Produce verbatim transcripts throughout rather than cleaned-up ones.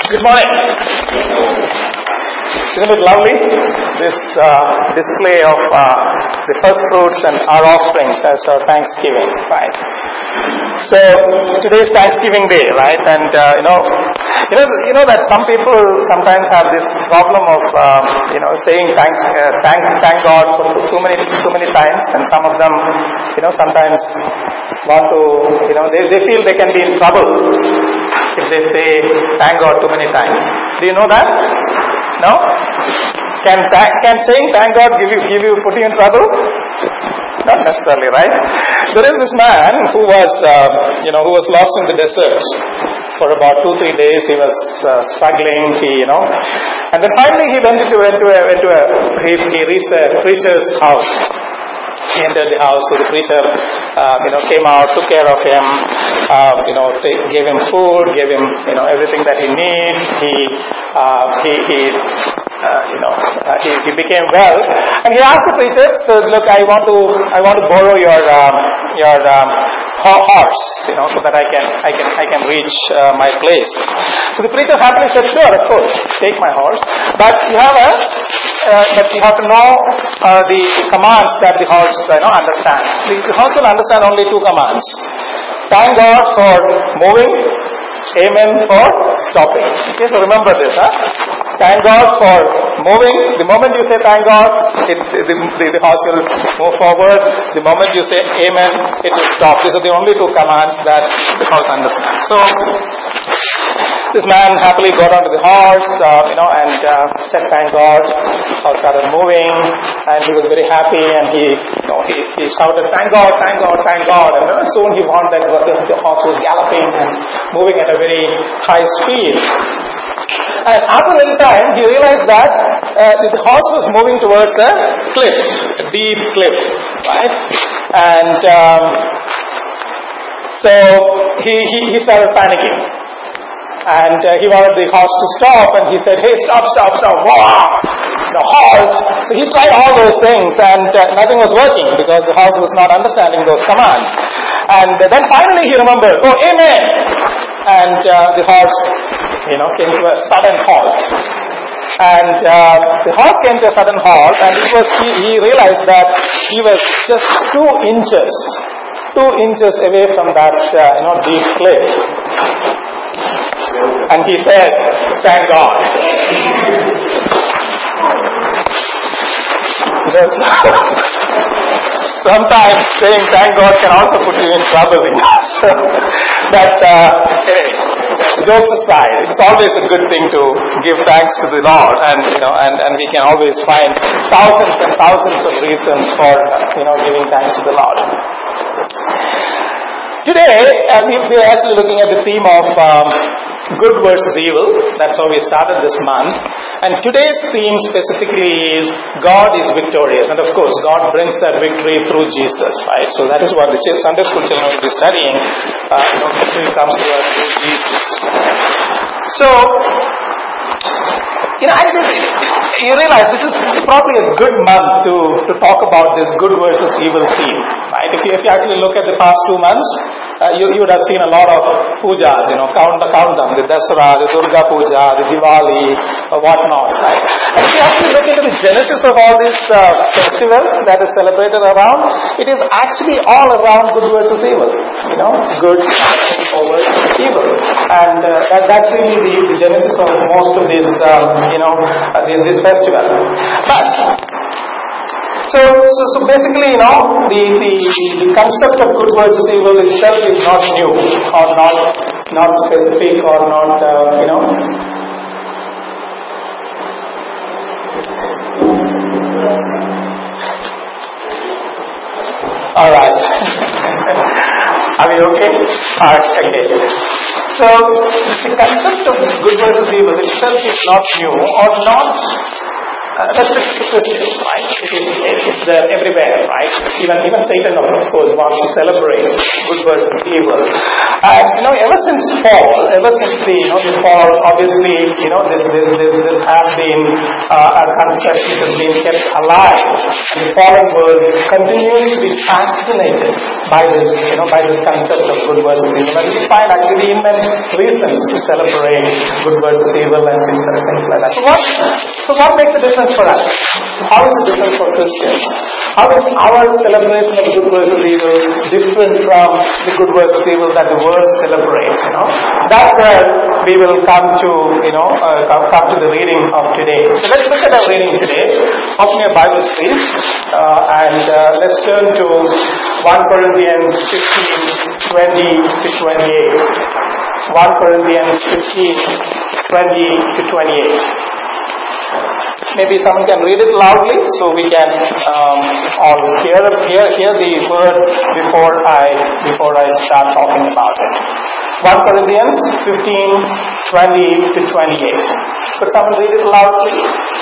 Good morning. Isn't it lovely? This uh, display of uh, the first fruits and our offsprings as our Thanksgiving, right? So today is Thanksgiving Day, right? And uh, you know, you know, you know that some people sometimes have this problem of uh, you know saying thanks, uh, thank, thank God for too many, too many times, and some of them, you know, sometimes want to, you know, they, they feel they can be in trouble if they say thank God too many times. Do you know that? No? Can th- can saying thank God give you give you put you in trouble? Not necessarily, right? There is this man who was uh, you know who was lost in the desert for about two three days. He was uh, struggling. He you know, and then finally he went into went to a, went to a he, he reached a preacher's house. He entered the house, so the preacher, uh, you know, came out, took care of him, uh, you know, t- gave him food, gave him, you know, everything that he needs. He, uh, he, he, uh, you know, uh, he, he became well. And he asked the preacher, "So look, I want to, I want to borrow your, um, your um, horse, you know, so that I can, I can, I can reach uh, my place." So the preacher happily said, "Sure, of course, take my horse, but you have a." Uh, but you have to know uh, the commands that the horse you know, understands. The, the horse will understand only two commands. Thank God for moving, amen for stopping. Okay, so remember this. Huh? Thank God for moving. The moment you say thank God, it, the, the, the horse will move forward. The moment you say amen, it will stop. These are the only two commands that the horse understands. So, this man happily got onto the horse, uh, you know, and uh, said, "Thank God." The horse started moving, and he was very happy. And he, you know, he, he shouted, "Thank God, thank God, thank God!" And uh, soon he found that the horse was galloping and moving at a very high speed. And after a little time, he realized that uh, the horse was moving towards a cliff, a deep cliff, right? And um, so he, he he started panicking. And uh, he wanted the horse to stop, and he said, "Hey, stop, stop, stop, wah! The halt!" So he tried all those things, and uh, nothing was working because the horse was not understanding those commands. And uh, then finally he remembered, "Oh, amen!" And uh, the horse, you know, came to a sudden halt. And uh, the horse came to a sudden halt, and it was he, he realized that he was just two inches, two inches away from that, uh, you know, deep cliff. And he said, "Thank God." Yes. Sometimes saying thank God can also put you in trouble. But uh, anyway, jokes aside, it's always a good thing to give thanks to the Lord, and you know, and, and we can always find thousands and thousands of reasons for you know giving thanks to the Lord. Today, uh, we, we are actually looking at the theme of um, good versus evil. That's how we started this month. And today's theme specifically is God is victorious. And of course, God brings that victory through Jesus, right? So that is what the Sunday school children will be studying. Uh, you know, victory comes to us through Jesus. So, you know, I just, you realize this is, this is probably a good month to, to talk about this good versus evil theme, right? If you, if you actually look at the past two months, Uh, you, you would have seen a lot of pujas, you know, count, count them, the Dasara, the Durga Puja, the Diwali, or whatnot, right? And if you actually look into the genesis of all these uh, festivals that is celebrated around, it is actually all around good versus evil, you know, good over evil. And uh, that, that's really the, the genesis of most of these, um, you know, uh, this festival. But So, so, so basically, you know, the, the, the concept of good versus evil itself is not new, or not, not specific, or not, uh, you know. All right. Are we okay? All right, okay. So, the concept of good versus evil itself is not new, or not restricted to Christians, right? It is, it's there everywhere, right? Even even Satan, of course, wants to celebrate good versus evil. And you know, ever since fall, ever since the you know the fall, obviously, you know, this this this this has been uh, a concept which has been kept alive. And the fallen world continues to be fascinated by this, you know, by this concept of good versus evil. And we find actually immense reasons to celebrate good versus evil and things and things like that. So what? So what makes the difference for us? How is it different for Christians? How is our celebration of good versus evil different from the good versus evil that the world celebrates? You know, that's where we will come to, you know, uh, come, come to the reading of today. So let's look at our reading today. Open your Bibles, please, uh, and uh, let's turn to First Corinthians fifteen, twenty to twenty-eight. First Corinthians fifteen, twenty to twenty-eight. Maybe someone can read it loudly so we can um, all hear, hear hear the word before I before I start talking about it. First Corinthians fifteen, twenty to twenty-eight. Could someone read it loudly?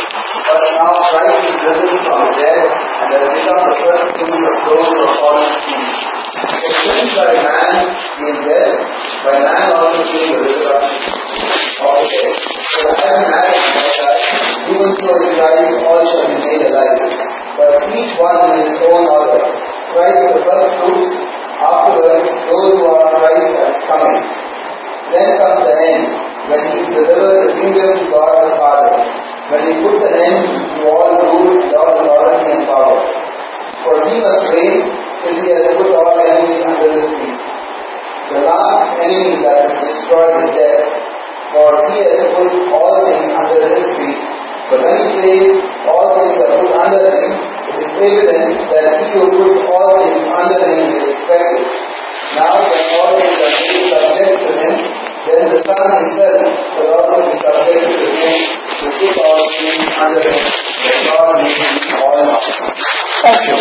But now Christ is risen from the dead and has become the first fruits of those who are fallen asleep. For since by man he is dead, by man also came the resurrection of the dead. So as an Adam died, even so in Christ all shall be made alive. But each one in his own order. Christ the first fruits, afterwards those who are Christ as coming. Then comes the end, when he delivers the kingdom to God the Father, when he puts an end to all rule and all authority and power. For he must reign till he has put all enemies under his feet. The last enemy that is destroyed is death, for he has put all things under his feet. But when he says all things are put under him, it is evident that he who puts all things under him is expected. Now that all things are made subject to him, then the Son himself will also be subject to him to put all things under him, that God may be all in all. Thank you.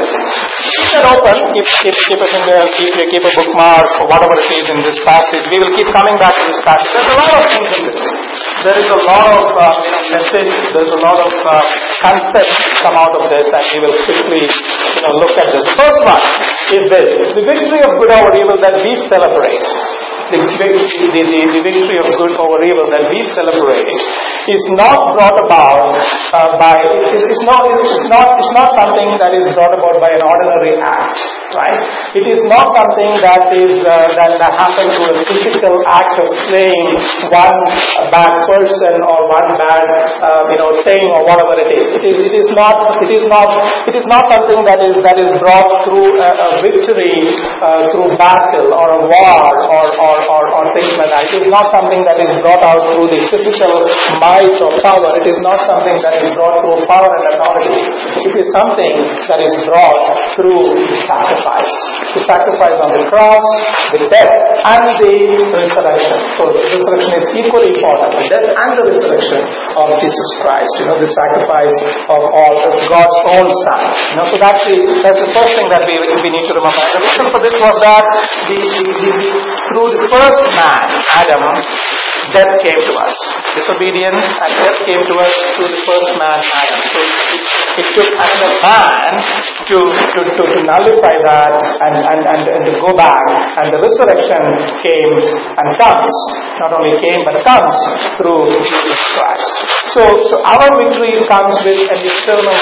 Keep that open. Keep, keep, keep it in there. Keep, keep a bookmark or whatever it is in this passage. We will keep coming back to this passage. There's a lot of things in this. There is a lot of uh, message. There's a lot of uh, concepts come out of this, and we will quickly, you know, look at this. The first one is this: the victory of good over evil that we celebrate. The, the, the, the victory of good over evil that we celebrate is not brought about uh, by it's, it's not it's not it's not something that is brought about by an ordinary act, right? It is not something that is uh, that, that happens through a physical act of slaying one bad person or one bad uh, you know thing or whatever it is. It is it is not it is not it is not something that is that is brought through a, a victory uh, through battle or a war or or Or, or things like that. It is not something that is brought out through the physical might or power. It is not something that is brought through power and authority. It is something that is brought through sacrifice. The sacrifice on the cross, the death, and the resurrection. So the resurrection is equally important. The death and the resurrection of Jesus Christ. You know, the sacrifice of all of God's own Son. You know, so that's the that's the first thing that we we need to remember. And the reason for this was that the, the, the, the through the first man, Adam, death came to us. Disobedience and death came to us through the first man, Adam. So it took another man to, to, to, to nullify that and, and, and, and to go back. And the resurrection came and comes. Not only came but comes through Jesus Christ. So, so our victory comes with an eternal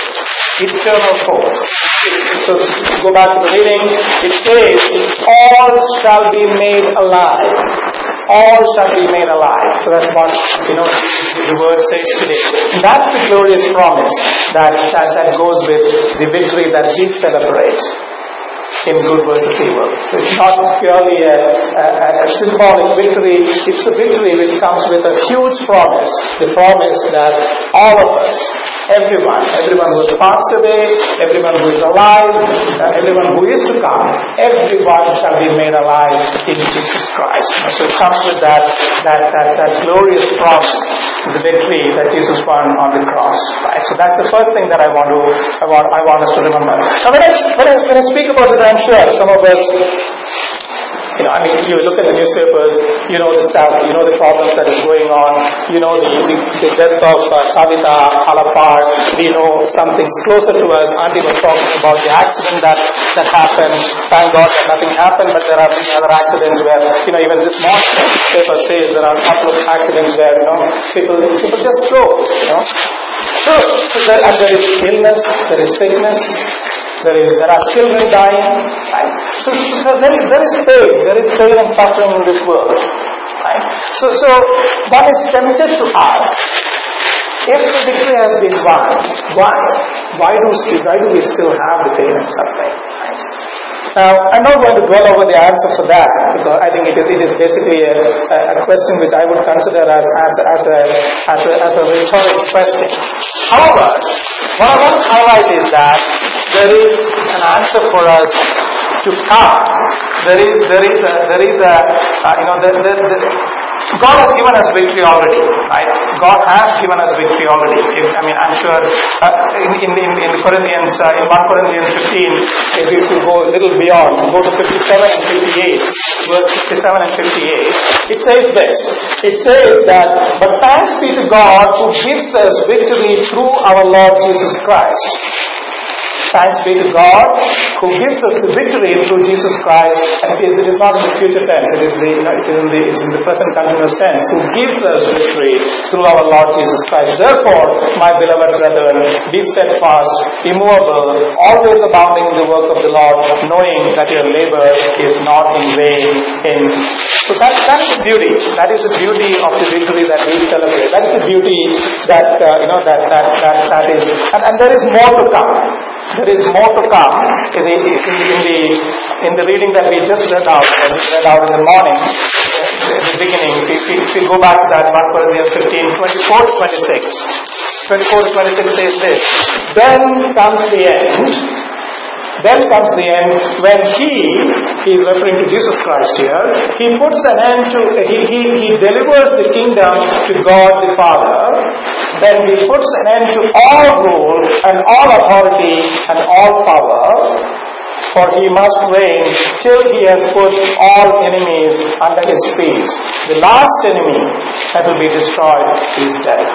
eternal hope. So go back to the reading. It says, all shall be made alive. All shall be made alive. So that's what, you know, the word says today. And that's the glorious promise that, that, that goes with the victory that we celebrate in good versus evil. So it's not purely a, a, a symbolic victory. It's a victory which comes with a huge promise. The promise that all of us, everyone, everyone who has passed away, everyone who is alive, uh, everyone who is to come, everyone shall be made alive in Jesus Christ. So it comes with that, that, that, that glorious promise, the victory that Jesus won on the cross. Right? So that's the first thing that I want to, I want, I want us to remember. Now when I, when I, when I speak about this, I'm sure some of us You know, I mean, if you look at the newspapers, you know the stuff, you know the problems that is going on, you know the, the, the death of uh, Savita Alapar, you know some things closer to us. Auntie was talking about the accident that, that happened. Thank God that nothing happened, but there are many other accidents where, you know, even this morning, the paper says there are a couple of accidents where, you know, people, people just stroke, you know. So, so there, and there is illness, there is sickness, there is there are children dying. Right? So, so there is there is pain, there is pain and suffering in this world. Right? So, so one is tempted to ask, if the victory has been won, why? Why do we why do we still have the pain and suffering? Right? Now, I'm not going to dwell over the answer for that, because I think it is, it is basically a, a question which I would consider as, as, as, a, as, a, as a rhetoric question. However, what I want to highlight is that there is an answer for us to come. There is, there is a, there is a, uh, you know, there, there, there, God has given us victory already, right? God has given us victory already. If, I mean, I'm sure uh, in, in, in, in Corinthians, uh, in First Corinthians fifteen, if you, if you go a little beyond, go to fifty-seven and fifty-eight, verse fifty-seven and fifty-eight, it says this. It says that, but thanks be to God who gives us victory through our Lord Jesus Christ. Thanks be to God who gives us the victory through Jesus Christ. And it is, it is not in the future tense, it is, the, you know, it is in the, it's in the present continuous tense. Who gives us victory through our Lord Jesus Christ. Therefore, my beloved brethren, be steadfast, immovable, always abounding in the work of the Lord, knowing that your labor is not in vain. In so that, that is the beauty. That is the beauty of the victory that we celebrate. That is the beauty that uh, you know that that that that is, and, and there is more to come. There is more to come in the, in the in the reading that we just read out, read out in the morning, in the beginning. If we, if we go back to that First Corinthians fifteen, twenty-four to twenty-six. twenty-four to twenty-six says this. Then comes the end. Then comes the end when he, he is referring to Jesus Christ here, he puts an end to, he, he, he delivers the kingdom to God the Father. Then he puts an end to all rule and all authority and all power, for he must reign till he has put all enemies under his feet. The last enemy that will be destroyed is death.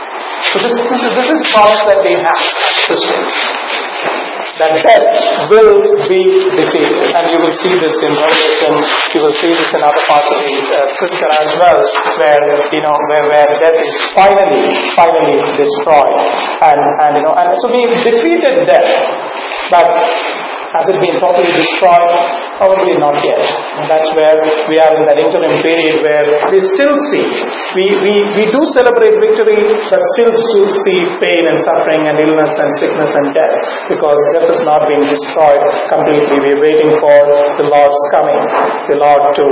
So this, this is this is the promise that we have, Christians. That death will be defeated, and you will see this in Revelation. You will see this in other parts of the uh, Scripture as well, where you know where, where death is finally, finally destroyed, and and you know, and so we defeated death, but has it been totally destroyed? Probably not yet. And that's where we are in that interim period where we still see, we, we, we do celebrate victory, but still see pain and suffering and illness and sickness and death, because death has not been destroyed completely. We are waiting for the Lord's coming, the Lord to,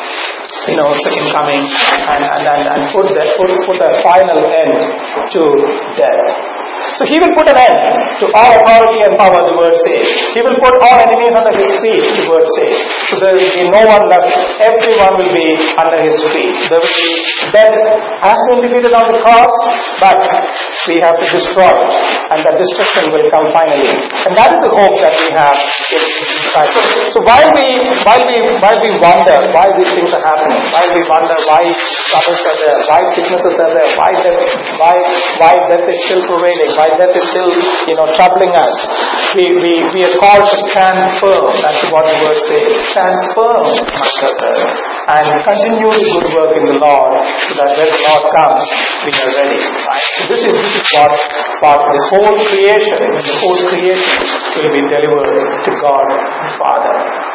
you know, second coming, and, and, and, and put, that, put, put a final end to death. So he will put an end to all authority and power, the word says. He will put all enemies under his feet, the word says. So there will be no one left. Everyone will be under his feet. There will be death has been defeated on the cross, but we have to destroy it, and that destruction will come finally. And that is the hope that we have in Jesus Christ. So, so while we while we while we wonder why these things are happening, while we wonder why troubles are there, why sicknesses are there, why death, why why death is still prevailing, why death is still, you know, troubling us, we, we, we are called to stand firm. That's what the word says. Stand firm, my brother, and continue the good work in the Lord, so that when the Lord comes, we are ready. Right? So this is, this is what, what the whole creation, the whole creation will be delivered to God the Father.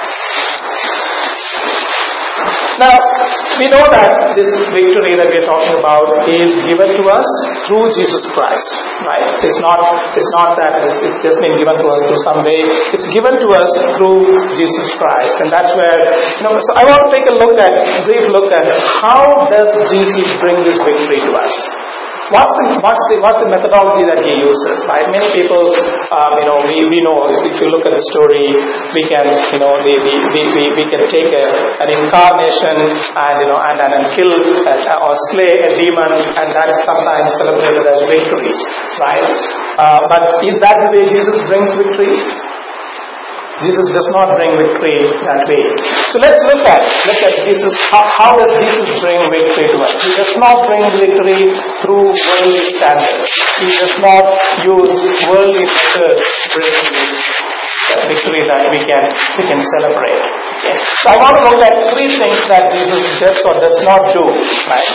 Now, we know that this victory that we are talking about is given to us through Jesus Christ, right? It's not, it's not that it's, it's just been given to us through some way. It's given to us through Jesus Christ. And that's where, you know, so I want to take a look at, a brief look at how does Jesus bring this victory to us? What's the, what's the, what's the methodology that he uses, right? Many people, um, you know, we, we know, if you look at the story, we can, you know, we, we, we, we can take a, an incarnation and, you know, and, and, and kill uh, or slay a demon, and that's sometimes celebrated as victory, right? Uh, but is that the way Jesus brings victory? Jesus does not bring victory that way. So let's look at look at Jesus. How, how does Jesus bring victory to us? He does not bring victory through worldly standards. He does not use worldly methods to bring this victory that we can we can celebrate. Okay. So I want to look at three things that Jesus does or does not do. Right.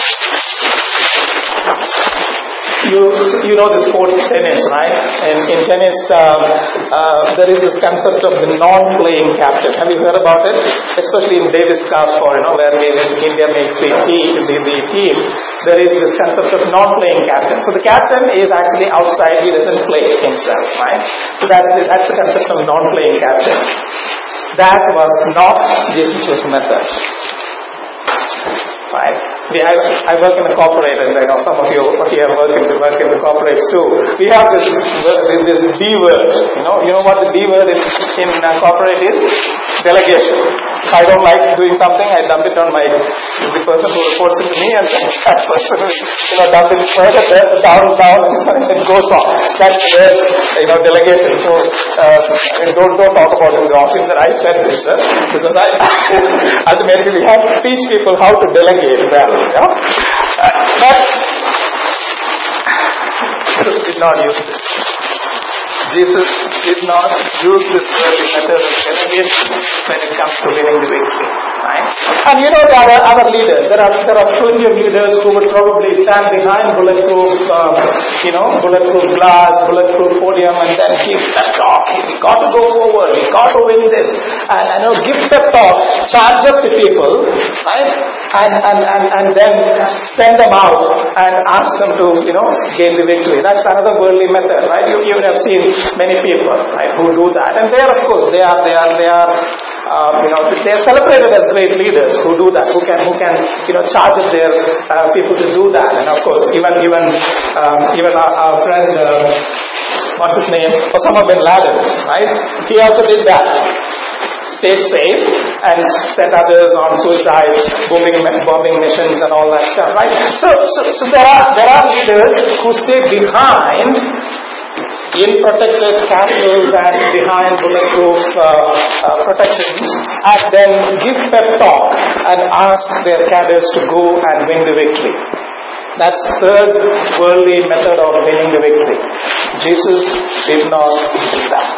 You you know the sport tennis, right? And in tennis, um, uh, there is this concept of the non-playing captain. Have you heard about it? Especially in Davis Cup, or you know, where India makes the team, the, the team, there is this concept of non-playing captain. So the captain is actually outside; he doesn't play himself, right? So that's the, that's the concept of non-playing captain. That was not Jesus' method. Right. We, I, I work in a corporate, and I know some of you here work in the work in the corporates too. We have this this D word. You know, you know what the D word is in uh, corporate is? Delegation. If I don't like doing something, I dump it on my the person who reports it to me, and that person you know dump it further down down, and it goes on. That's the you know delegation. So uh, don't don't talk about in the office that I said this, uh, because I ultimately we have to teach people how to delegate. Well, you know? uh, but Jesus did not use this. Jesus did not use this worldly method of delegation when it comes to winning the victory. Right? And you know there are other leaders. There are there are plenty of leaders who would probably stand behind bulletproof, um, you know, bulletproof glass, bulletproof podium, and then give pep talk. We got to go forward. We got to win this, and I know give pep talk, charge up the people, right? And and and and then send them out and ask them to you know gain the victory. That's another worldly method, right? You you would have seen many people, right, who do that, and they are, of course, they are, they are, they are, um, you know, they are celebrated as great leaders who do that, who can, who can, you know, charge up their uh, people to do that, and of course, even, even, um, even our, our friend, uh, what's his name, Osama bin Laden, right? He also did that. Stay safe and set others on suicide, bombing, bombing missions, and all that stuff, right? So, so, so there are there are leaders who stay behind in protected castles and behind bulletproof uh, uh, protections, and then give pep talk and ask their cadres to go and win the victory. That's the third worldly method of winning the victory. Jesus did not do that.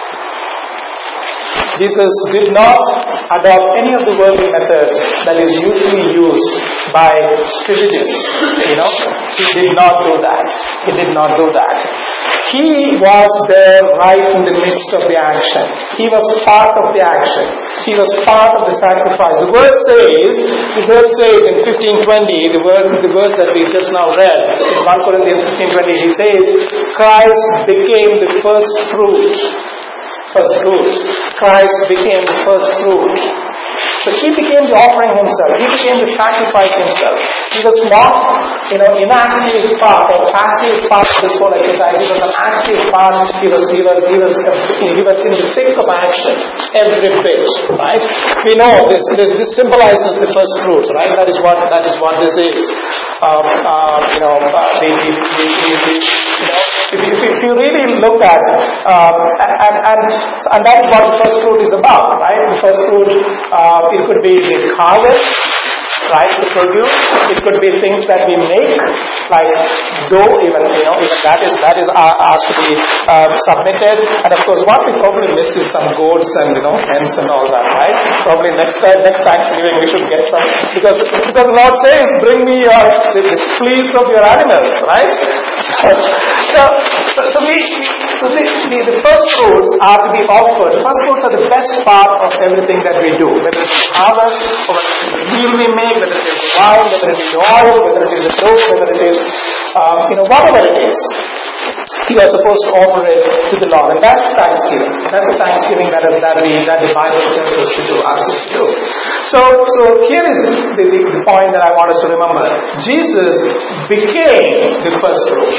Jesus did not adopt any of the worldly methods that is usually used by strategists. You know, he did not do that. He did not do that. He was there right in the midst of the action. He was part of the action. He was part of the sacrifice. The word says, the word says in fifteen twenty, the word, the verse that we just now read, in First Corinthians fifteen twenty, he says, Christ became the first fruit. First fruits. Christ became the first fruit. So he became the offering himself. He became the sacrifice himself. He was not, you know, inactive part or passive part of this whole exercise. He was an active part. He was, he was, he was, he was in the thick of action, every bit. Right? We know this. This, this symbolizes the first fruits. Right? That is what. That is what this is. Um, uh, you know, uh, the, the, the, the, the, you know, if you, if you really look at, um, and, and and that's what the first fruit is about. Right? The first fruit. Uh, It could be the harvest, right, the produce. It could be things that we make, like dough, even, you know, even that is that is asked to be uh, submitted. And of course, what we probably miss is some goats and, you know, hens and all that, right? Probably next time, next Thanksgiving we should get some, because because the Lord says, bring me your, the, the fleece of your animals, right? So, so, so we, so the, the, the first fruits are to be offered. The first fruits are the best part of everything that we do, whether it's harvest, or whether it's the meal we make, whether it is wine, whether it is oil, whether it is a dough, whether it is, um, you know, whatever it is. You are supposed to offer it to the Lord, and that's Thanksgiving. That's the Thanksgiving that, that, we, that the Bible tells us to do, asks us to do. So, so here is the, the, the point that I want us to remember. Jesus became the first fruit.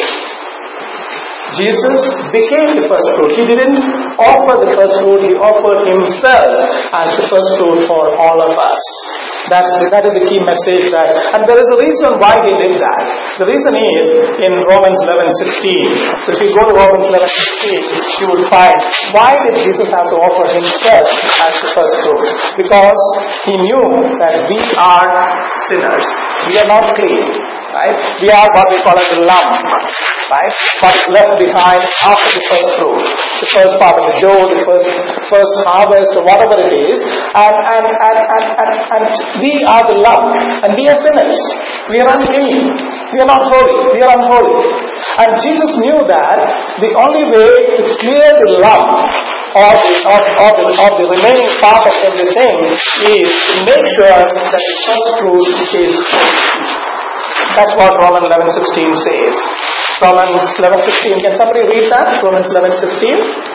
Jesus became the first fruit. He didn't offer the first fruit, he offered himself as the first fruit for all of us. That's the, that is the key message. That, and there is a reason why he did that. The reason is in Romans eleven sixteen. So if you go to Romans eleven sixteen, you will find why did Jesus have to offer himself as the first fruit? Because he knew that we are sinners. We are not clean. Right? We are what we call as a lump, right? What is left behind after the first fruit, the first part of the dough, the first first harvest, or whatever it is, and and and and and, and we are the lump, and we are sinners. We are unclean. We are not holy. We are unholy. And Jesus knew that the only way to clear the lump or the, or, or, the, or the remaining part of everything is to make sure that the first fruit is holy. That's what Romans eleven sixteen says. Romans eleven sixteen. Can somebody read that? Romans eleven sixteen.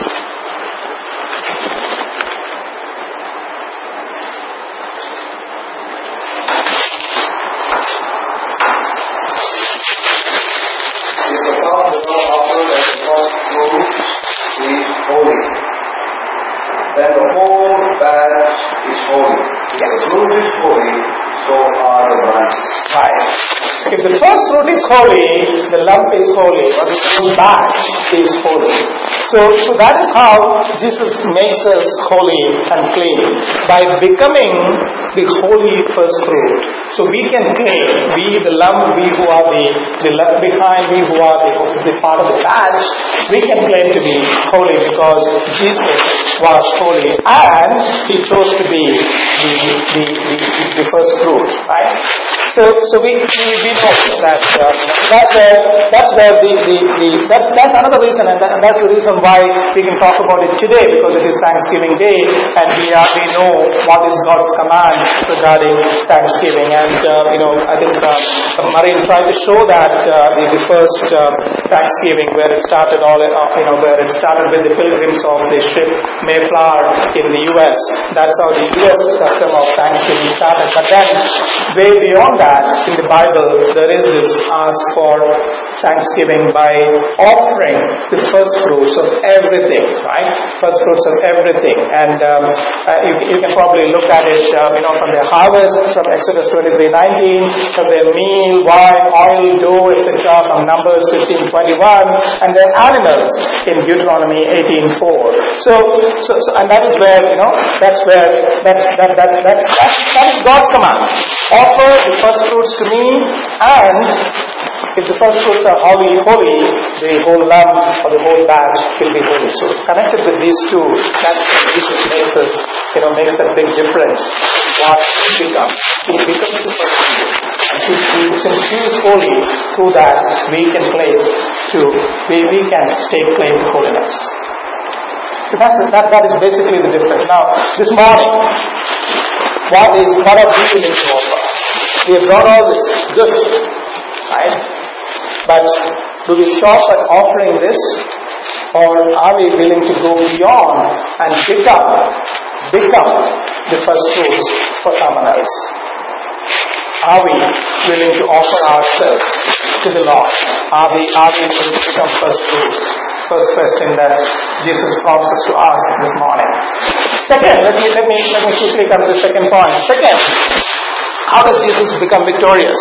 If the palm does not offer as the first fruit is holy, then the whole batch is holy. If the fruit is holy, so are the branches. Right. If the first fruit is holy, the lump is holy, or the whole batch is holy. So, so that is how Jesus makes us holy and clean, by becoming the holy first fruit. So we can claim, we the lump, we who are the, the left behind, we who are the, the part of the batch, we can claim to be holy because Jesus was holy and he chose to be the, the, the, the first fruit, right? So, so we, we, we know that uh, that's where that's where the, the, the that's that's another reason, and, that, and that's the reason why we can talk about it today, because it is Thanksgiving Day, and we are we know what is God's command regarding Thanksgiving. And uh, you know, I think uh, Marin tried to show that uh, the, the first uh, Thanksgiving, where it started all uh, you know where it started with the pilgrims of the ship Mayflower in the U S. That's how the U S custom of Thanksgiving started. But then, way beyond that, in the Bible, there is this ask for Thanksgiving by offering the first fruits of everything, right? First fruits of everything. And um, uh, you, you can probably look at it, uh, you know, from their harvest, from Exodus twenty-three nineteen, from their meal, wine, oil, dough, et cetera, from Numbers fifteen twenty-one, and their animals in Deuteronomy eighteen four. So, so, so, and that is where, you know, that's where, that's, that, that, that, that, that is God's command. Offer the first fruits to me, and if the first fruits are holy, holy, the whole lump or the whole batch will be holy. So connected with these two, that's what Jesus makes us, you know, makes that big difference. What he becomes. He becomes the first fruit. And he, he, since he is holy, through that we can claim to, we, we can take claim to holiness. So that's, that, that is basically the difference. Now, this morning, what is, what are we willing to offer? We have got all this, good, right? But do we stop at offering this, or are we willing to go beyond and become, become the first fruits for someone else? Are we willing to offer ourselves to the Lord? Are we, are we willing to become first fruits? First question that Jesus prompts us to ask this morning. Second, let me, let me, let me quickly come to the second point. Second, how does Jesus become victorious?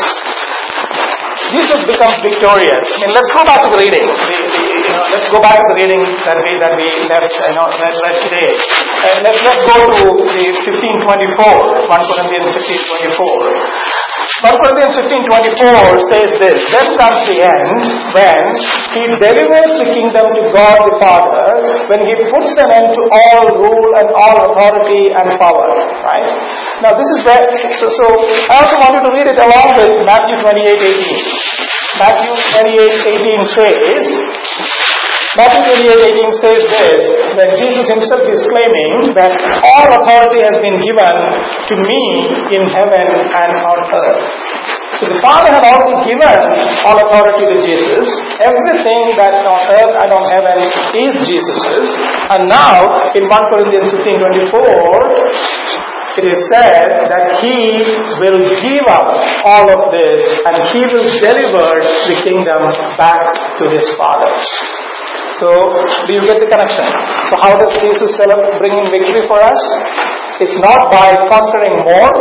Jesus becomes victorious. I mean, let's go back to the reading. The, the, you know, let's go back to the reading that we that we left, you know, read, read today. And let's let's go to the fifteen twenty-four, First Corinthians fifteen twenty-four. First Corinthians fifteen twenty-four says this: then comes the end, when he delivers the kingdom to God the Father, when he puts an end to all rule and all authority and power. Right? Now this is where, so, so I also want you to read it along with Matthew twenty-eight eighteen. Matthew twenty-eight eighteen says, Matthew twenty-eight eighteen says this, when Jesus himself is claiming that all authority has been given to me in heaven and on earth. So the Father had already given all authority to Jesus. Everything that on earth and on heaven is Jesus's. And now, in First Corinthians fifteen twenty-four, it is said that he will give up all of this and he will deliver the kingdom back to his Father. So, do you get the connection? So how does Jesus bring in victory for us? It's not by conquering more,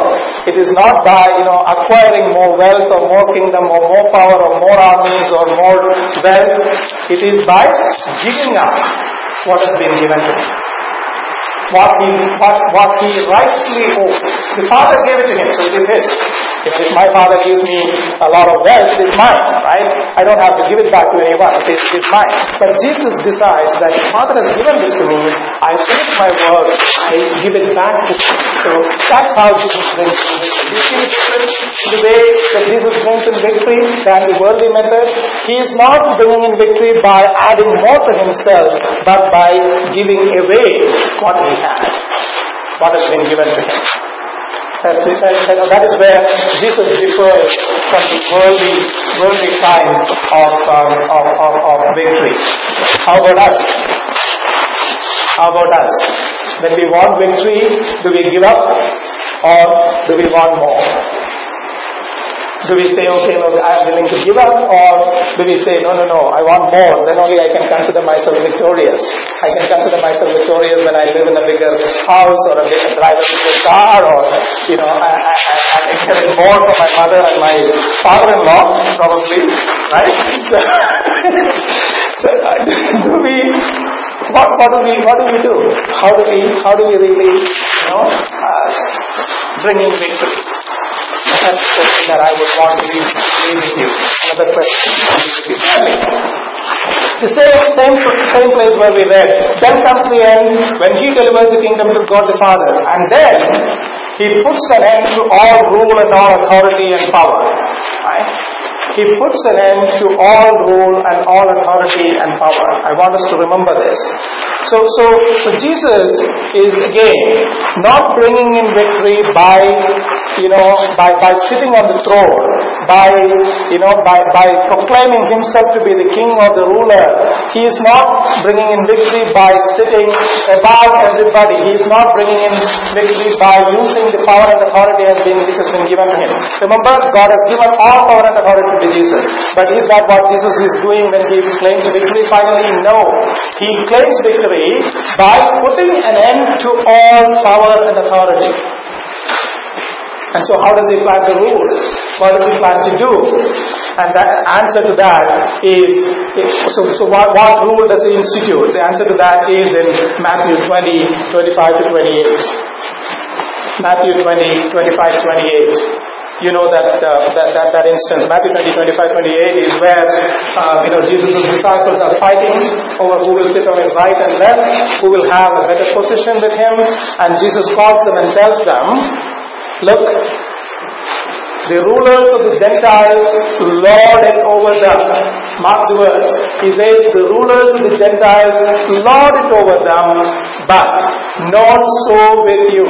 It is not by, you know, acquiring more wealth or more kingdom or more power or more armies or more wealth. It is by giving up what has been given to him. What he, what, what he rightfully owes. The Father gave it to him, so it is his. If my Father gives me a lot of wealth, it is mine, right? I don't have to give it back to anyone. It is, it is mine. But Jesus decides that the Father has given this to me. I finish my work. I give it back to him. So that's how Jesus brings in victory. You see the difference in the way that Jesus brings in victory than the worldly method? He is not bringing in victory by adding more to himself, but by giving away what he has, what has been given to him. That is where Jesus differs from the worldly, worldly kind of, um, of, of, of victory. How about us? How about us? When we want victory, do we give up or do we want more? Do we say, okay, no, I'm willing to give up, or do we say, no, no, no, I want more, then only I can consider myself victorious. I can consider myself victorious when I live in a bigger house, or a bigger, drive a bigger car, or, you know, I, I, I inherit more from my mother and my father-in-law, probably, right? So, so do we, what, what do we, what do we do? How do we, how do we really, you know, uh, bring in victory? That's the question that I would want to leave with you. Another question. The same, same, same place where we read. Then comes the end when he delivers the kingdom to God the Father. And then he puts an end to all rule and all authority and power. Right? He puts an end to all rule and all authority and power. I want us to remember this. So, so, so Jesus is again not bringing in victory by, you know, by, by sitting on the throne, by, you know, by, by proclaiming himself to be the king or the ruler. He is not bringing in victory by sitting above everybody. He is not bringing in victory by using the power and authority has been, which has been given to him. Remember, God has given all power and authority to Jesus. But is that what Jesus is doing when he claims victory finally? No. He claims victory by putting an end to all power and authority. And so how does he plan to rule? What does he plan to do? And the answer to that is, so, so what, what rule does he institute? The answer to that is in Matthew twenty, twenty-five to twenty-eight. Matthew twenty, twenty-five to twenty-eight. You know that, uh, that, that, that instance, Matthew twenty, twenty-five, twenty-eight is where, uh, you know, Jesus' disciples are fighting over who will sit on his right and left, who will have a better position with him, and Jesus calls them and tells them, look, the rulers of the Gentiles lord it over them. Mark the words. He says, the rulers of the Gentiles lord it over them, but not so with you.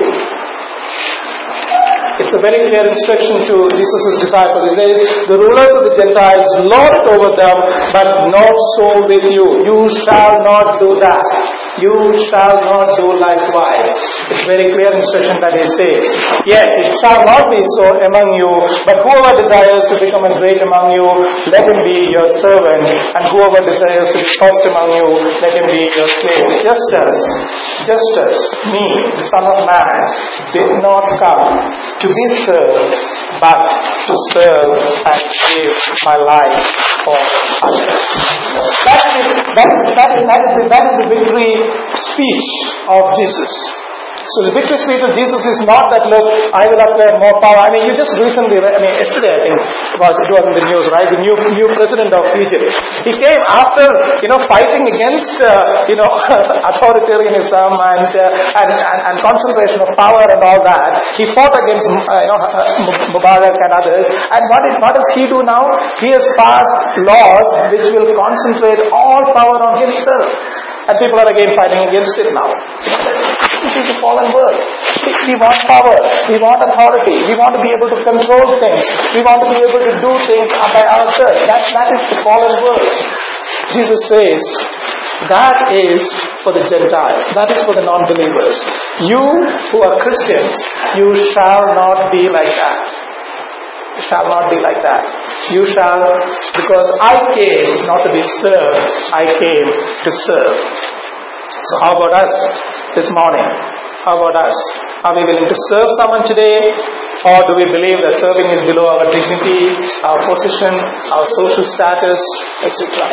It's a very clear instruction to Jesus' disciples. He says, the rulers of the Gentiles lord it over them, but not so with you. You shall not do that. You shall not do likewise. It's very clear instruction that he says. Yet it shall not be so among you, but whoever desires to become a great among you, let him be your servant, and whoever desires to be first among you, let him be your slave. Just as, just as me, the Son of Man, did not come to be served, but to serve and give my life for others. That is, that, that, is, that, is the, that is the victory speech of Jesus. So the victory speech of Jesus is not that, look, I will acquire more power. I mean, you just recently, I mean, yesterday I think it was, it was in the news, right? The new new president of Egypt. He came after, you know, fighting against, uh, you know, authoritarianism and, uh, and, and and concentration of power and all that. He fought against, uh, you know, Mubarak and others. And what, is, what does he do now? He has passed laws which will concentrate all power on himself. And people are again fighting against it now. This is the fallen world. We want power. We want authority. We want to be able to control things. We want to be able to do things by ourselves. That, that is the fallen world. Jesus says, that is for the Gentiles. That is for the non-believers. You who are Christians, you shall not be like that. Shall not be like that. You shall, because I came not to be served, I came to serve. So how about us this morning? How about us? Are we willing to serve someone today? Or do we believe that serving is below our dignity, our position, our social status, et cetera?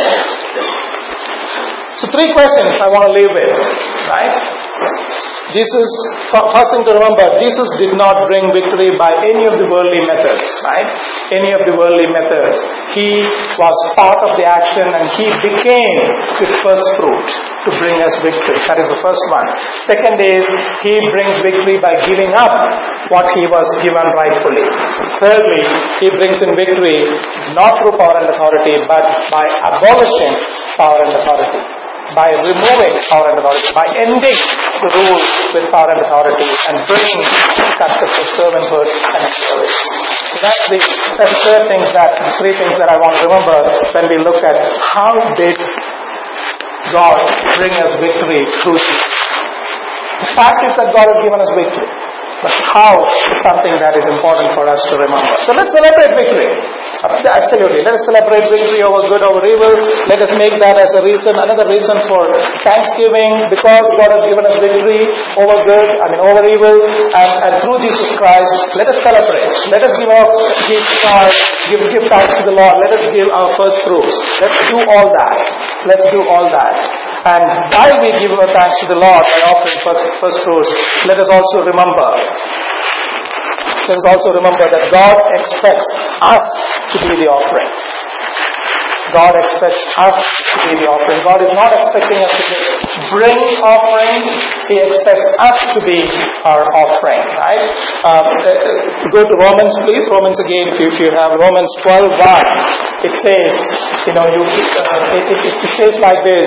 So three questions I want to leave with, right? Jesus, first thing to remember, Jesus did not bring victory by any of the worldly methods, right? Any of the worldly methods. He was part of the action and He became the first fruit to bring us victory. That is the first one. Second is, He brings victory by giving up what He was given rightfully. Thirdly, He brings in victory not through power and authority, but by abolishing power and authority. By removing power and authority, by ending the rule with power and authority, and bringing the concept of servanthood and service. So that's the, that's the third things that, the three things that I want to remember when we look at how did God bring us victory through Jesus. The fact is that God has given us victory. But how is something that is important for us to remember. So let's celebrate victory. Absolutely. Let us celebrate victory over good, over evil. Let us make that as a reason, another reason for thanksgiving, because God has given us victory over good, I mean over evil, and, and through Jesus Christ. Let us celebrate. Let us give our give, our, give, give thanks to the Lord. Let us give our first fruits. Let's do all that. Let's do all that. And while we give our thanks to the Lord by offering first, first fruits, let us also remember, let us also remember that God expects us to be the offering. God expects us to be the offering. God is not expecting us to just bring offerings. He expects us to be our offering, right? Um, uh, go to Romans, please. Romans again, if you, if you have Romans twelve one. It says, you know, you, uh, it, it, it says like this.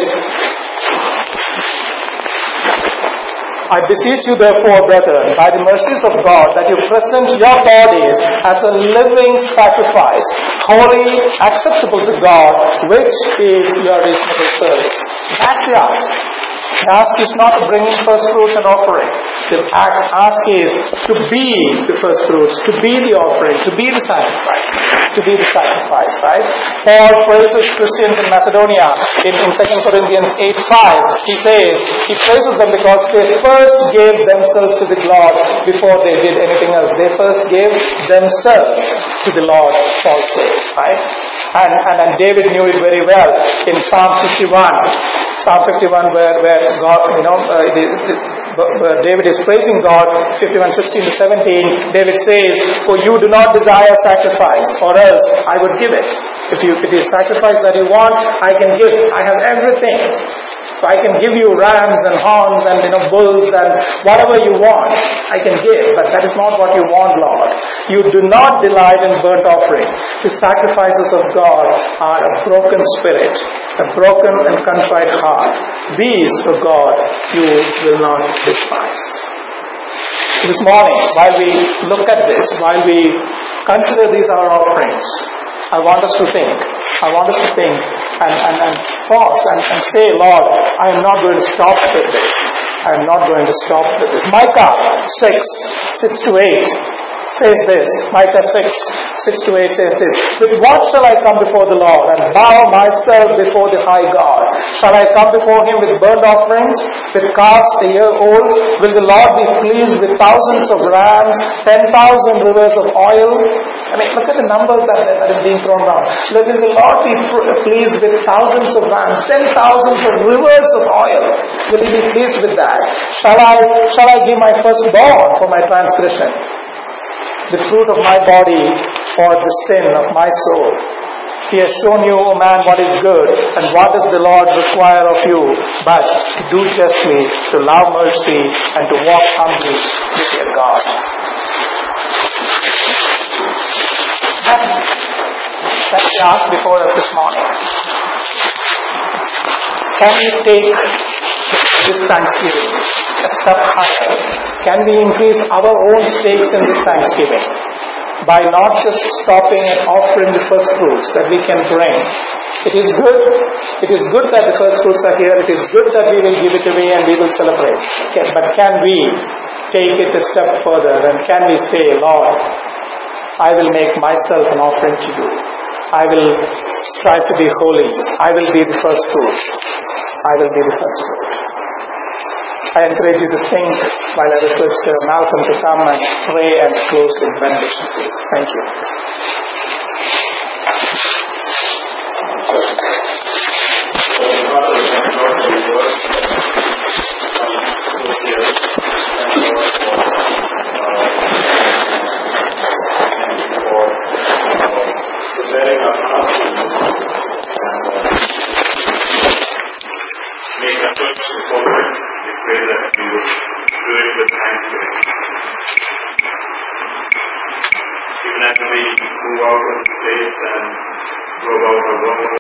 I beseech you therefore, brethren, by the mercies of God, that you present your bodies as a living sacrifice, holy, acceptable to God, which is your reasonable service. That's the ask. The ask is not to bring in first fruits and offering. The ask is to be the first fruits, to be the offering, to be the sacrifice, to be the sacrifice, right? Paul praises Christians in Macedonia in, in Second Corinthians eight five. He says, he praises them because they first gave themselves to the Lord before they did anything else. They first gave themselves to the Lord, Paul says, right? And, and, and David knew it very well in Psalm fifty-one. Psalm fifty-one where, where God, you know, uh, the, the, where David is praising God, fifty-one sixteen to seventeen, David says, for you do not desire sacrifice, or else I would give it. If, you, if it is sacrifice that you want, I can give. I have everything. So I can give you rams and horns and, you know, bulls and whatever you want, I can give. But that is not what you want, Lord. You do not delight in burnt offering. The sacrifices of God are a broken spirit, a broken and contrite heart. These, O God, you will not despise. This morning, while we look at this, while we consider these our offerings, I want us to think. I want us to think and, and, and pause and, and say, Lord, I am not going to stop with this. I am not going to stop with this. Micah six, six to eight says this. Micah six, six to eight says this. With what shall I come before the Lord and bow myself before the high God? Shall I come before Him with burnt offerings, with calves a year old? Will the Lord be pleased with thousands of rams, ten thousand rivers of oil? I mean, look at the numbers that, that is being thrown around. Will the Lord be pleased with thousands of rams, ten thousands of rivers of oil? Will He be pleased with that? Shall I, shall I give my firstborn for my transgression, the fruit of my body for the sin of my soul? He has shown you, O man, what is good, and what does the Lord require of you, but to do justly, to love mercy, and to walk humbly with your God. That's, that's the ask before us this morning. Can we take this thanksgiving a step higher? Can we increase our own stakes in this thanksgiving by not just stopping at offering the first fruits that we can bring? It is good. It is good that the first fruits are here. It is good that we will give it away and we will celebrate. Okay, but can we take it a step further, and can we say, Lord, I will make myself an offering to you. I will strive to be holy. I will be the first fruit. I will be the first fruit. I encourage you to think while I request uh, Malcolm to come and pray and close in benediction, please. Thank you. Preparing our hearts make efforts to follow it. We pray that we will do it with thanksgiving. Even as we move out of this place and go about our work,